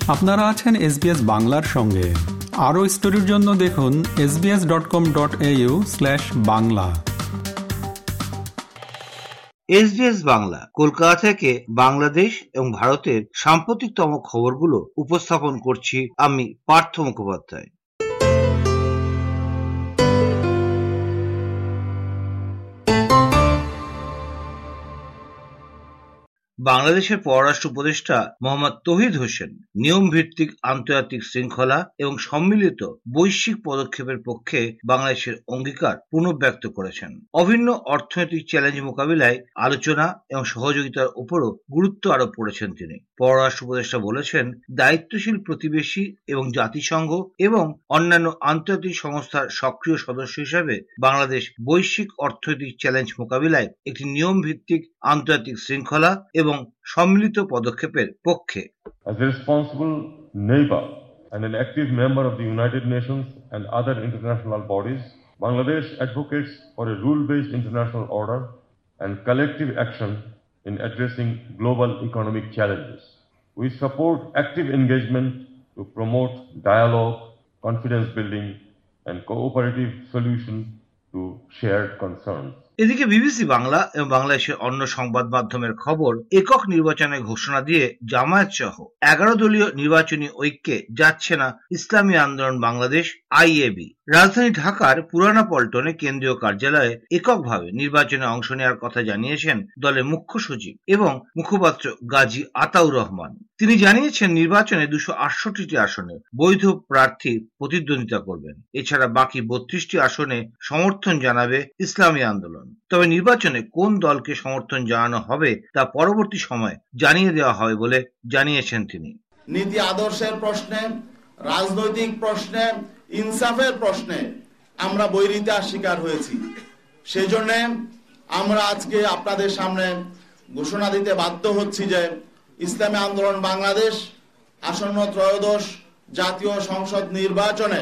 আপনারা আছেন SBS বাংলার সঙ্গে। আরও স্টোরির জন্য দেখুন sbs.com.au/বাংলা। SBS বাংলা কলকাতা থেকে বাংলাদেশ এবং ভারতের সাম্প্রতিকতম খবরগুলো উপস্থাপন করছি আমি পার্থ মুখোপাধ্যায়। বাংলাদেশের পররাষ্ট্র উপদেষ্টা মোহাম্মদ তৌহিদ হোসেন নিয়ম ভিত্তিক আন্তর্জাতিক শৃঙ্খলা এবং সম্মিলিত বৈশ্বিক পদক্ষেপের পক্ষে বাংলাদেশের অঙ্গীকার পুনর্ব্যক্ত করেছেন। অভিন্ন অর্থনৈতিক চ্যালেঞ্জ মোকাবিলায় আলোচনা এবং সহযোগিতার উপরও গুরুত্ব আরোপ করেছেন তিনি। পররাষ্ট্র উপদেষ্টা বলেছেন, দায়িত্বশীল প্রতিবেশী এবং জাতিসংঘ এবং অন্যান্য আন্তর্জাতিক সংস্থার সক্রিয় সদস্য হিসাবে বাংলাদেশ বৈশ্বিক অর্থনৈতিক চ্যালেঞ্জ মোকাবিলায় একটি নিয়ম ভিত্তিক আন্তর্জাতিক শৃঙ্খলা এবং সম্মিলিত পদক্ষেপের পক্ষে। As a responsible neighbor and an active member of the United Nations and other international bodies, Bangladesh advocates for a rule-based international order and collective action in addressing global economic challenges. We support active engagement to promote dialogue, confidence building, and cooperative solutions to shared concerns. এদিকে BBC Bangla এবং বাংলাদেশের অন্য সংবাদ মাধ্যমের খবর, একক নির্বাচনের ঘোষণা দিয়ে জামায়াত সহ 11 দলীয় নির্বাচনী ঐক্যে যাচ্ছে না ইসলামী আন্দোলন বাংলাদেশ IAB। রাজধানী ঢাকার পুরানা পল্টনে কেন্দ্রীয় কার্যালয়ে এককভাবে নির্বাচনে অংশ নেওয়ার কথা জানিয়েছেন দলের মুখ্য সচিব এবং মুখপাত্র গাজী আতাউর রহমান। তিনি জানিয়েছেন, নির্বাচনে 268টি আসনে বৈধ প্রার্থী প্রতিদ্বন্দ্বিতা করবেন। এছাড়া বাকি 32টি আসনে সমর্থন জানাবে ইসলামী আন্দোলন। তবে নির্বাচনে কোন দলকে সমর্থন জানানো হবে তা পরবর্তী সময়ে জানিয়ে দেওয়া হবে বলে জানিয়েছেন তিনি। নীতি আদর্শের প্রশ্নে, রাজনৈতিক প্রশ্নে, ইনসাফের প্রশ্নে আমরা বৈরিতার শিকার হয়েছি। সেজন্য আমরা আজকে আপনাদের সামনে ঘোষণা দিতে বাধ্য হচ্ছি যে ইসলামী আন্দোলন বাংলাদেশ আসন্ন ত্রয়োদশ জাতীয় সংসদ নির্বাচনে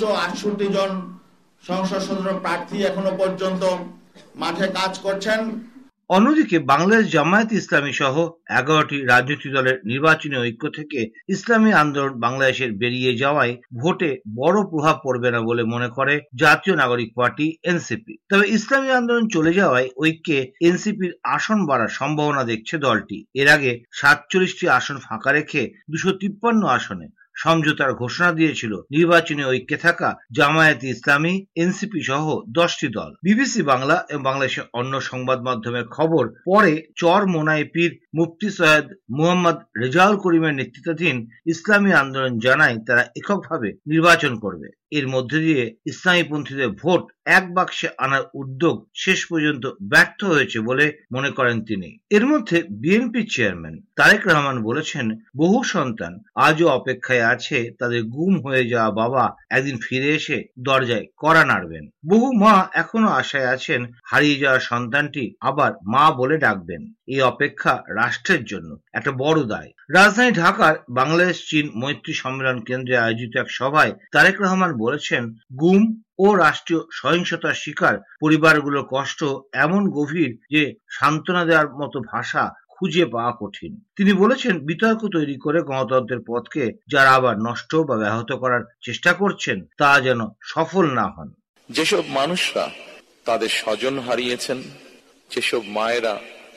268 জন সংসদ সদস্য প্রার্থী এখনো পর্যন্ত মাঠে কাজ করছেন। অন্যদিকে বাংলাদেশ জামায়াত ইসলামী সহ 11টি রাজনৈতিক দলের নির্বাচনী ঐক্য থেকে ইসলামী আন্দোলন বাংলাদেশের বেরিয়ে যাওয়ায় ভোটে বড় প্রভাব পড়বে না বলে মনে করে জাতীয় নাগরিক পার্টি NCP। তবে ইসলামী আন্দোলন চলে যাওয়ায় ঐক্যে NCPর আসন বাড়ার সম্ভাবনা দেখছে দলটি। এর আগে 47টি আসন ফাঁকা রেখে 253 আসনে সমঝোতার ঘোষণা দিয়েছিল নির্বাচনী ঐক্যে থাকা জামায়াতে ইসলামী, NCP সহ 10টি দল। বিবিসি বাংলা এবং বাংলাদেশের অন্য সংবাদ মাধ্যমের খবর, পরে চরমোনাই পীর মুফতি সৈয়দ মুহাম্মদ রেজাউল করিমের নেতৃত্বাধীন ইসলামী আন্দোলন জানায় তারা এককভাবে নির্বাচন করবে। এর মধ্যে দিয়ে ইসলামীপন্থীদের ভোট এক বাক্সে আনার উদ্যোগ শেষ পর্যন্ত ব্যর্থ হয়েছে বলে মনে করেন তিনি। এর মধ্যে বিএনপি চেয়ারম্যান তারেক রহমান বলেছেন, বহু সন্তান আজও অপেক্ষায় আছে তাদের গুম হয়ে যাওয়া বাবা একদিন ফিরে এসে দরজায় কড়া নাড়বেন। বহু মা এখনো আশায় আছেন হারিয়ে যাওয়া সন্তানটি আবার মা বলে ডাকবেন। এই অপেক্ষা রাষ্ট্রের জন্য একটা বড় দায়। রাজধানী ঢাকার বাংলাদেশ চীন মৈত্রী সম্মেলন কেন্দ্রে আয়োজিত এক সভায় তারেক রহমান বলেছেন, গুম ও রাষ্ট্রীয় সহিংসতার শিকার পরিবারগুলোর কষ্ট এমন গভীর যে সান্ত্বনা দেওয়ার মতো ভাষা খুঁজে পাওয়া কঠিন। তিনি বলেছেন, বিতর্ক তৈরি করে গণতন্ত্রের পথকে যারা আবার নষ্ট বা ব্যাহত করার চেষ্টা করছেন তা যেন সফল না হন। যেসব মানুষরা তাদের স্বজন হারিয়েছেন, যেসব মায়েরা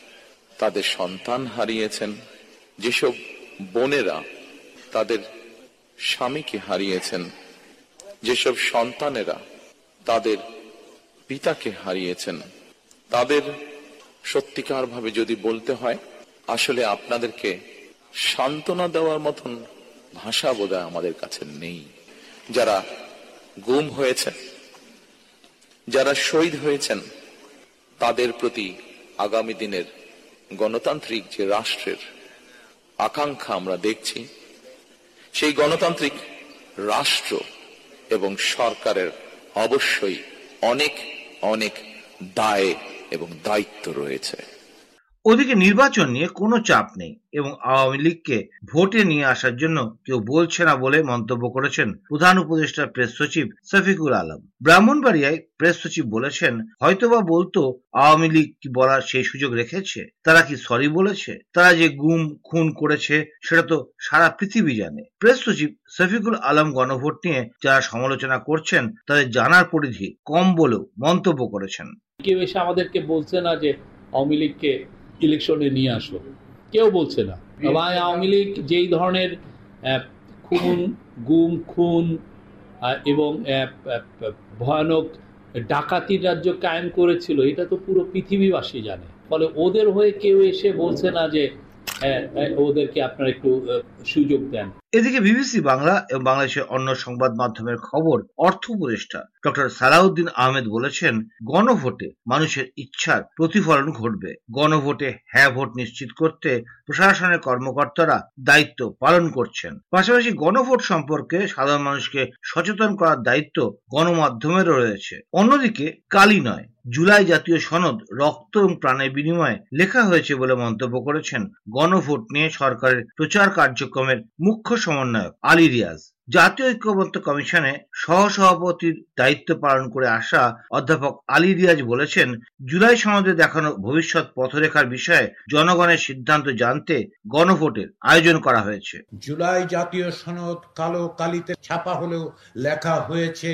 তাদের সন্তান হারিয়েছেন, যেসব বোনেরা তাদের স্বামীকে হারিয়েছেন, যেসব সন্তানেরা তাদের পিতাকে হারিয়েছেন, তাদের সত্যিকার ভাবে যদি বলতে হয়, আসলে আপনাদেরকে সান্ত্বনা দেওয়ার মতন ভাষা বোধহয় আমাদের কাছে নেই। যারা গুম হয়েছেন, যারা শহীদ হয়েছেন, তাদের প্রতি আগামী দিনের গণতান্ত্রিক যে রাষ্ট্রের আকাঙ্ক্ষা আমরা দেখছি, সেই গণতান্ত্রিক রাষ্ট্র এবং সরকারের অবশ্যই অনেক অনেক দায় এবং দায়িত্ব রয়েছে। ওদিকে নির্বাচন নিয়ে কোনো চাপ নেই এবং আওয়ামী লীগকে ভোটে নিয়ে আসার জন্য কেউ বলছে না বলে মন্তব্য করেছেন প্রধান উপদেষ্টা প্রেস সচিব শফিকুল আলম। ব্রাহ্মণবাড়িয়ায় প্রেস সচিব বলেছেন, হয়তোবা বলতো আওয়ামী লীগ কি বলার সেই সুযোগ রেখেছে? তারা কি সরি বলেছে? তারা যে গুম খুন করেছে সেটা তো সারা পৃথিবী জানে। প্রেস সচিব শফিকুল আলম গণভোট নিয়ে যারা সমালোচনা করছেন তাদের জানার পরিধি কম বলেও মন্তব্য করেছেন। কেউ এসে আমাদেরকে বলছে না যে আওয়ামী লীগকে ইলেকশনে নিয়ে আসো, কেউ বলছে না। আওয়ামী লীগ যেই ধরনের খুন, গুম খুন এবং ভয়ানক ডাকাতির রাজ্য কায়েম করেছিল, এটা তো পুরো পৃথিবীবাসী জানে। ফলে ওদের হয়ে কেউ এসে বলছে না যে ওদেরকে আপনারা একটু সুযোগ দেন। এদিকে বিবিসি বাংলা এবং বাংলাদেশের অন্য সংবাদ মাধ্যমের খবর, অর্থ উপদেষ্টা ডক্টর সালাউদ্দিন আহমেদ বলেছেন, গণভোটে মানুষের ইচ্ছার প্রতিফলন ঘটবে। গণভোটে হ্যাঁ ভোট নিশ্চিত করতে প্রশাসনের কর্মকর্তারা দায়িত্ব পালন করছেন। পাশাপাশি গণভোট সম্পর্কে সাধারণ মানুষকে সচেতন করার দায়িত্ব গণমাধ্যমেরও রয়েছে। অন্যদিকে কালই নয়, জুলাই জাতীয় সনদ রক্ত এবং প্রাণের বিনিময়ে লেখা হয়েছে বলে মন্তব্য করেছেন গণভোট নিয়ে সরকারের প্রচার কার্যক্রমের মুখ্য সমন্বয়ক আলী রিয়াজ। জাতীয় ঐক্যমত্য কমিশনে সহসভাপতির দায়িত্ব পালন করে আসা অধ্যাপক আলী রিয়াজ বলেছেন, জুলাই সনদে দেখানো ভবিষ্যৎ পথরেখার বিষয়ে জনগণের সিদ্ধান্ত জানতে গণভোটের আয়োজন করা হয়েছে। জুলাই জাতীয় সনদ কালো কালিতে ছাপা হলেও লেখা হয়েছে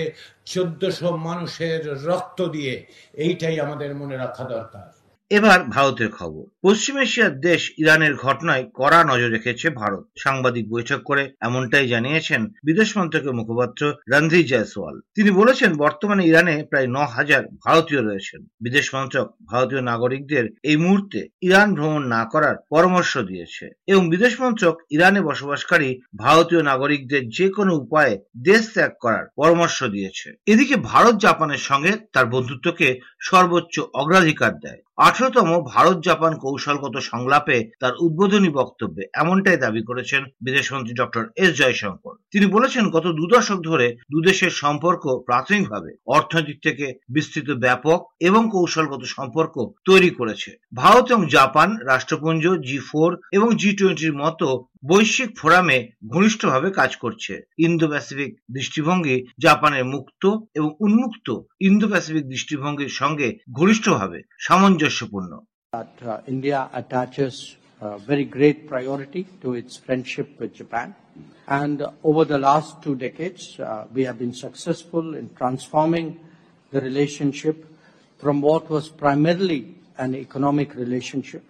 1400 মানুষের রক্ত দিয়ে। এইটাই আমাদের মনে রাখা দরকার। এবার ভারতের খবর। পশ্চিম এশিয়ার দেশ ইরানের ঘটনায় কড়া নজর রেখেছে ভারত। সাংবাদিক বৈঠক করে এমনটাই জানিয়েছেন বিদেশ মন্ত্রকের মুখপাত্র রণধীর জয়সওয়াল। তিনি বলেছেন, বর্তমানে ইরানে প্রায় 9000 ভারতীয় রয়েছেন। বিদেশ মন্ত্রক ভারতীয় নাগরিকদের এই মুহূর্তে ইরান ভ্রমণ না করার পরামর্শ দিয়েছে এবং বিদেশ মন্ত্রক ইরানে বসবাসকারী ভারতীয় নাগরিকদের যে কোনো উপায়ে দেশ ত্যাগ করার পরামর্শ দিয়েছে। এদিকে ভারত জাপানের সঙ্গে তার বন্ধুত্বকে সর্বোচ্চ অগ্রাধিকার দেয়। 18তম ভারত জাপান কৌশলগত সংলাপে তার উদ্বোধনী বক্তব্যে এমনটাই দাবি করেছেন বিদেশমন্ত্রী ডক্টর এস জয়শঙ্কর। তিনি বলেছেন, গত 2 দশক ধরে দুদেশের সম্পর্ক প্রাথমিকভাবে অর্থনৈতিক থেকে বিস্তৃত ব্যাপক এবং কৌশলগত সম্পর্ক তৈরি করেছে। ভারত এবং জাপান রাষ্ট্রপুঞ্জ G4 এবং G20 মতো বৈশ্বিক ফোরামে ঘনিষ্ঠভাবে কাজ করছে। ইন্দো প্যাসিফিক দৃষ্টিভঙ্গি জাপানের মুক্ত এবং উন্মুক্ত ইন্দো প্যাসিফিক দৃষ্টিভঙ্গির সঙ্গে ঘনিষ্ঠভাবে সামঞ্জস্যপূর্ণ। India attaches very great priority to its friendship with Japan, and over the last 2 decades we have been successful in transforming the relationship from what was primarily an economic relationship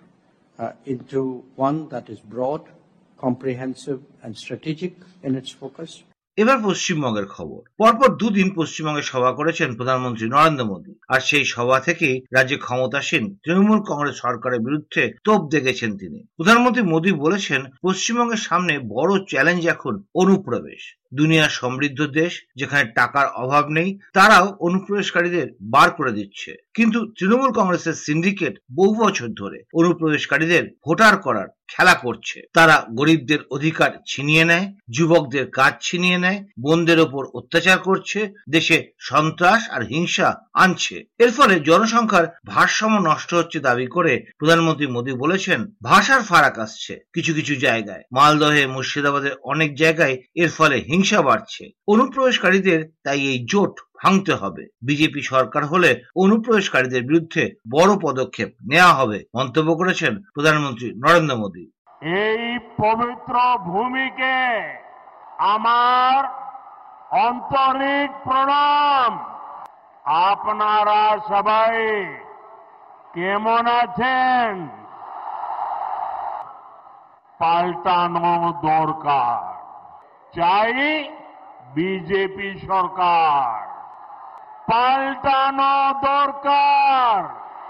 into one that is broad, comprehensive and strategic in its focus. এবার পশ্চিমবঙ্গের খবর। পরপর 2 দিন পশ্চিমবঙ্গে সভা করেছেন প্রধানমন্ত্রী নরেন্দ্র মোদী। আর সেই সভা থেকেই রাজ্যে ক্ষমতাসীন তৃণমূল কংগ্রেস সরকারের বিরুদ্ধে তোপ দেখেছেন তিনি। প্রধানমন্ত্রী মোদী বলেছেন, পশ্চিমবঙ্গের সামনে বড় চ্যালেঞ্জ এখন অনুপ্রবেশ। দুনিয়ার সমৃদ্ধ দেশ যেখানে টাকার অভাব নেই, তারাও অনুপ্রবেশকারীদের বার করে দিচ্ছে। কিন্তু তৃণমূল কংগ্রেসের সিন্ডিকেট বহু বছর ধরে অনুপ্রবেশকারীদের ভোটার করার খেলা করছে। তারা গরিবদের অধিকার ছিনিয়ে নেয়, যুবকদের কাজ ছিনিয়ে নেয়, বোনদের ওপর অত্যাচার করছে, দেশে সন্ত্রাস আর হিংসা আনছে। এর ফলে জনসংখ্যার ভারসাম্য নষ্ট হচ্ছে দাবি করে প্রধানমন্ত্রী মোদী বলেছেন, ভাষার ফারাক আসছে কিছু কিছু জায়গায়। মালদহে, মুর্শিদাবাদের অনেক জায়গায় এর ফলে হিংসা বাড়ছে। অনুপ্রবেশকারীদের তাই এই জোট ভাঙতে হবে। বিজেপি সরকার হলে অনুপ্রবেশকারীদের বিরুদ্ধে বড় পদক্ষেপ নেওয়া হবে মন্তব্য করেছেন প্রধানমন্ত্রী নরেন্দ্র মোদী। এই পবিত্র ভূমিকে আমার আন্তরিক প্রণাম। আপনারা সবাই কেমন আছেন? পাল্টানো দরকার, চাই বিজেপি সরকার। পাল্টানো দরকার,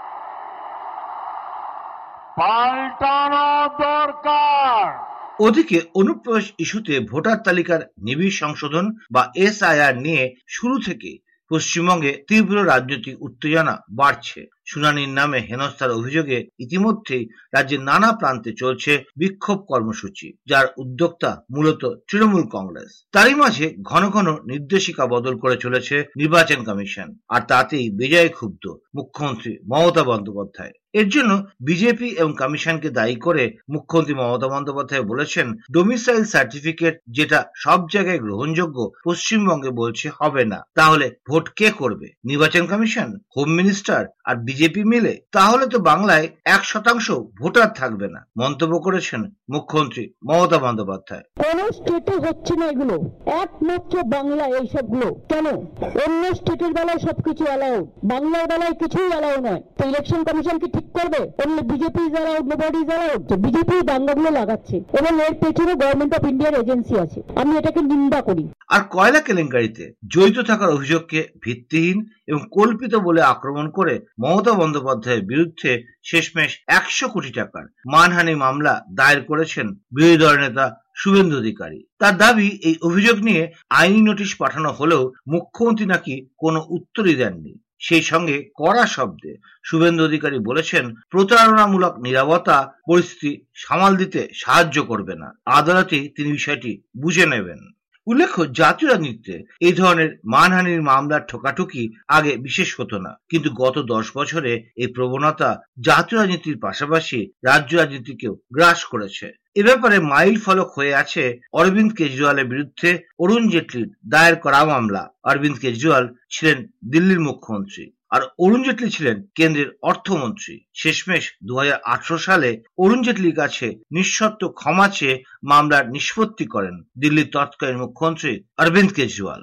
পাল্টানো দরকার। ওদিকে অনুপ্রবেশ ইস্যুতে ভোটার তালিকার নিবিড় সংশোধন বা SIR নিয়ে শুরু থেকে পশ্চিমবঙ্গে তীব্র রাজনৈতিক উত্তেজনা বাড়ছে। শুনানির নামে হেনস্থার অভিযোগে ইতিমধ্যেই রাজ্যের নানা প্রান্তে চলছে বিক্ষোভ কর্মসূচি, যার উদ্যোক্তা মূলত তৃণমূল কংগ্রেস। তারই মাঝে ঘন ঘন নির্দেশিকা বদল করে চলেছে নির্বাচন কমিশন, আর তাতেই বেজায় ক্ষুব্ধ মুখ্যমন্ত্রী মমতা বন্দ্যোপাধ্যায়। এর জন্য বিজেপি এবং কমিশনকে দায়ী করে মুখ্যমন্ত্রী মমতা বন্দ্যোপাধ্যায় বলেছেন, ডোমিসাইল সার্টিফিকেট যেটা সব জায়গায় গ্রহণযোগ্য, পশ্চিমবঙ্গে বলছে হবে না, তাহলে ভোট কে করবে? নির্বাচন কমিশন, হোম মিনিস্টার আর বিজেপি মিলে? তাহলে তো বাংলায় 1% ভোটার থাকবে না, মন্তব্য করেছেন মুখ্যমন্ত্রী মমতা বন্দ্যোপাধ্যায়। কোন স্টেটে হচ্ছে না এগুলো, একমাত্র বাংলা এইসবগুলো। কেন? অন্য স্টেটের বেলায় সবকিছু অ্যালাউড, বাংলার বেলায় কিছুই অ্যালাউ নয়। তো ইলেকশন কমিশন কি ঠিক করবে? অন্য BJP is allowed, nobody is allowed. তো বিজেপি দাঙ্গাগুলো লাগাচ্ছে এবং এর পেছনে গভর্নমেন্ট অফ ইন্ডিয়ার এজেন্সি আছে। আমি এটাকে নিন্দা করি। আর কয়লা কেলেঙ্কারিতে জড়িত থাকার অভিযোগকে ভিত্তিহীন এবং কল্পিত বলে আক্রমণ করে মমতা বন্দ্যোপাধ্যায়ের বিরুদ্ধে শেষমেশ 100 কোটি টাকার মানহানি মামলা দায়ের করেছেন বিরোধী দল নেতা শুভেন্দু অধিকারী। তার দাবি, এই অভিযোগ নিয়ে আইনি নোটিশ পাঠানো হলেও মুখ্যমন্ত্রী নাকি কোনো উত্তরই দেননি। সেই সঙ্গে কড়া শব্দে শুভেন্দু অধিকারী বলেছেন, প্রতারণামূলক নীরবতা পরিস্থিতি সামাল দিতে সাহায্য করবে না, আদালতে তিনি বিষয়টি বুঝে নেবেন। উল্লেখ্য, জাতীয় রাজনীতিতে এই ধরনের মানহানির মামলার ঠোকাঠুকি আগে বিশেষ হতো না, কিন্তু গত 10 বছরে এই প্রবণতা জাতীয় রাজনীতির পাশাপাশি রাজ্য রাজনীতিকেও গ্রাস করেছে। এ ব্যাপারে মাইল ফলক হয়ে আছে অরবিন্দ কেজরিওয়ালের বিরুদ্ধে অরুণ জেটলির দায়ের করা মামলা। অরবিন্দ কেজরিওয়াল ছিলেন দিল্লির মুখ্যমন্ত্রী আর অরুণ জেটলি ছিলেন কেন্দ্রের অর্থমন্ত্রী। শেষমেশ 2018 সালে অরুণ জেটলির কাছে নিঃশর্ত ক্ষমা চেয়ে মামলার নিষ্পত্তি করেন দিল্লির তৎকালীন মুখ্যমন্ত্রী অরবিন্দ কেজরিওয়াল।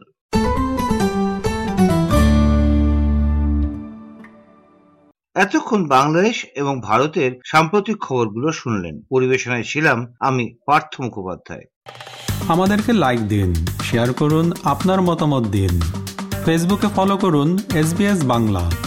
এতক্ষণ বাংলাদেশ এবং ভারতের সাম্প্রতিক খবরগুলো শুনলেন। পরিবেশনায় ছিলাম আমি পার্থ মুখোপাধ্যায়। আমাদেরকে লাইক দিন, শেয়ার করুন, আপনার মতামত দিন। ফেসবুকে ফলো করুন SBS বাংলা।